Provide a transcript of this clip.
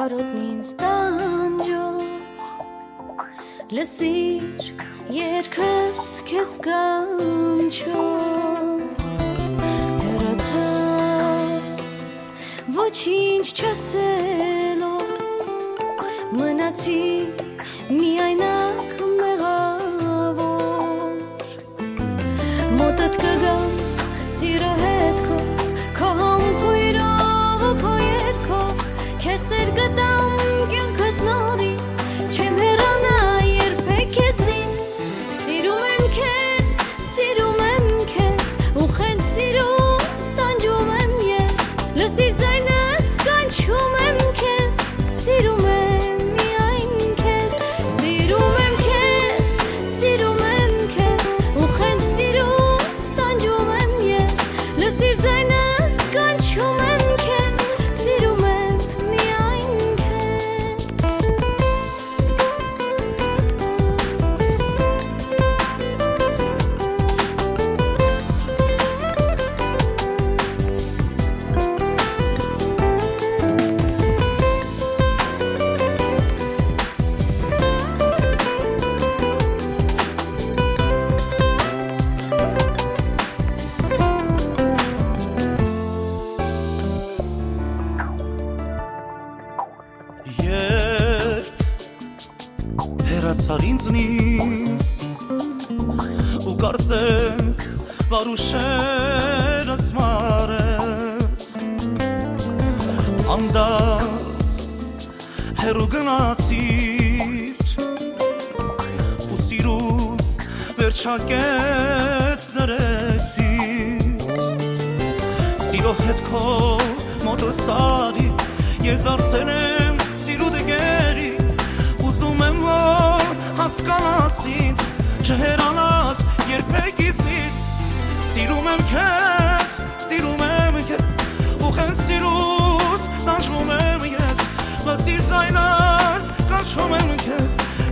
կարոտնին ստանջող լսիր երկս քեզ կանչող հեռացա ոչինչ չասելով մնացի միայնակ մեղավոր մոտդ կգամ սիրո հետ քո համբույրով ու քո երկով քեզ սեր գտամ կյանքս նորից չեմ հեռանա երբեք քեզնից սիրում եմ քեզ ու խենթ սիրուց տանջում եմ ես լսիր ձայնս կանչում եմ քեզ սիրում եմ միայն քեզ սիրում եմ քեզ ու խենթ սիրուց տանջում եմ ես լսիր ձայնս կանչում եմ քեզ սիրում եմ միայն քեզ Երբ հեռացար ինձնից ու կարծես վարուշերս մարեց անդած հեռու գնացիր ու սիրուս վերջակետ դրեցիր սիրո հետ քո մոտս արի ես դարձել եմ սիրու դգերի ուզում եմ որ հասկանաս ինձ չհեռանաս երբեք ինձնից սիրում եմ քեզ ու խենթ սիրուց տանջում եմ ես լսիր ձայնս կանչում եմ քեզ